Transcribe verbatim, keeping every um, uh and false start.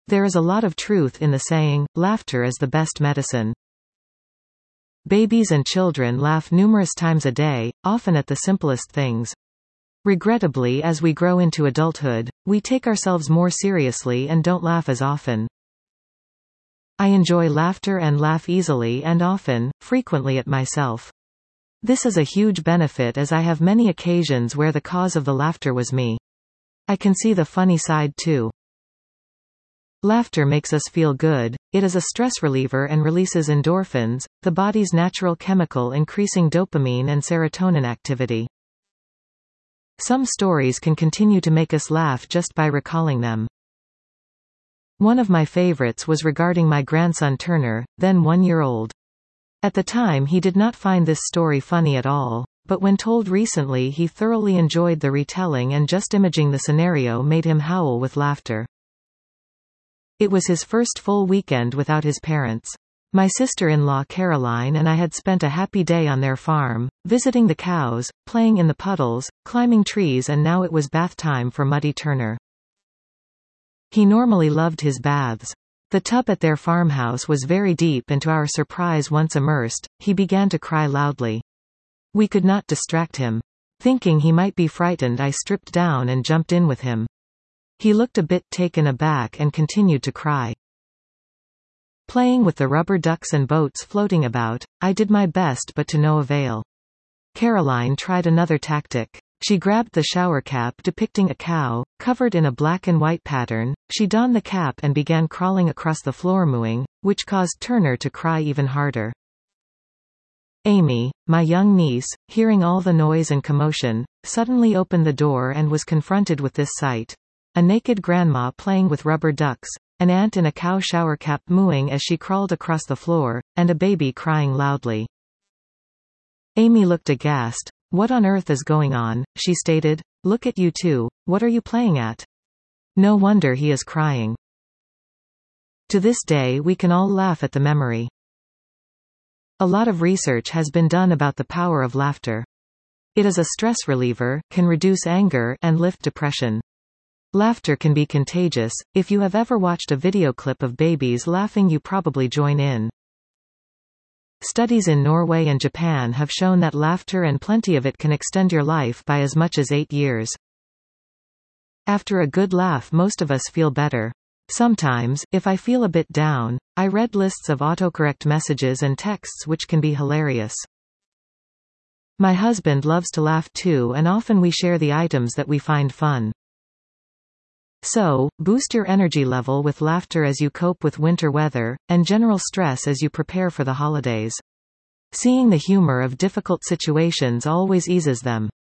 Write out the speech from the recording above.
There is a lot of truth in the saying, laughter is the best medicine. Babies and children laugh numerous times a day, often at the simplest things. Regrettably, as we grow into adulthood, we take ourselves more seriously and don't laugh as often. I enjoy laughter and laugh easily and often, frequently at myself. This is a huge benefit as I have many occasions where the cause of the laughter was me. I can see the funny side too. Laughter makes us feel good. It is a stress reliever and releases endorphins, the body's natural chemical increasing dopamine and serotonin activity. Some stories can continue to make us laugh just by recalling them. One of my favorites was regarding my grandson Turner, then one year old. At the time he did not find this story funny at all, but when told recently he thoroughly enjoyed the retelling and just imaging the scenario made him howl with laughter. It was his first full weekend without his parents. My sister-in-law Caroline and I had spent a happy day on their farm, visiting the cows, playing in the puddles, climbing trees, and now it was bath time for Muddy Turner. He normally loved his baths. The tub at their farmhouse was very deep and to our surprise once immersed, he began to cry loudly. We could not distract him. Thinking he might be frightened, I stripped down and jumped in with him. He looked a bit taken aback and continued to cry. Playing with the rubber ducks and boats floating about, I did my best but to no avail. Caroline tried another tactic. She grabbed the shower cap depicting a cow, covered in a black and white pattern, she donned the cap and began crawling across the floor mooing, which caused Turner to cry even harder. Amy, my young niece, hearing all the noise and commotion, suddenly opened the door and was confronted with this sight. A naked grandma playing with rubber ducks, an aunt in a cow shower cap mooing as she crawled across the floor, and a baby crying loudly. Amy looked aghast. What on earth is going on? She stated. Look at you two, what are you playing at? No wonder he is crying. To this day we can all laugh at the memory. A lot of research has been done about the power of laughter. It is a stress reliever, can reduce anger, and lift depression. Laughter can be contagious. If you have ever watched a video clip of babies laughing, you probably join in. Studies in Norway and Japan have shown that laughter and plenty of it can extend your life by as much as eight years. After a good laugh, most of us feel better. Sometimes, if I feel a bit down, I read lists of autocorrect messages and texts which can be hilarious. My husband loves to laugh too, and often we share the items that we find fun. So, boost your energy level with laughter as you cope with winter weather, and general stress as you prepare for the holidays. Seeing the humor of difficult situations always eases them.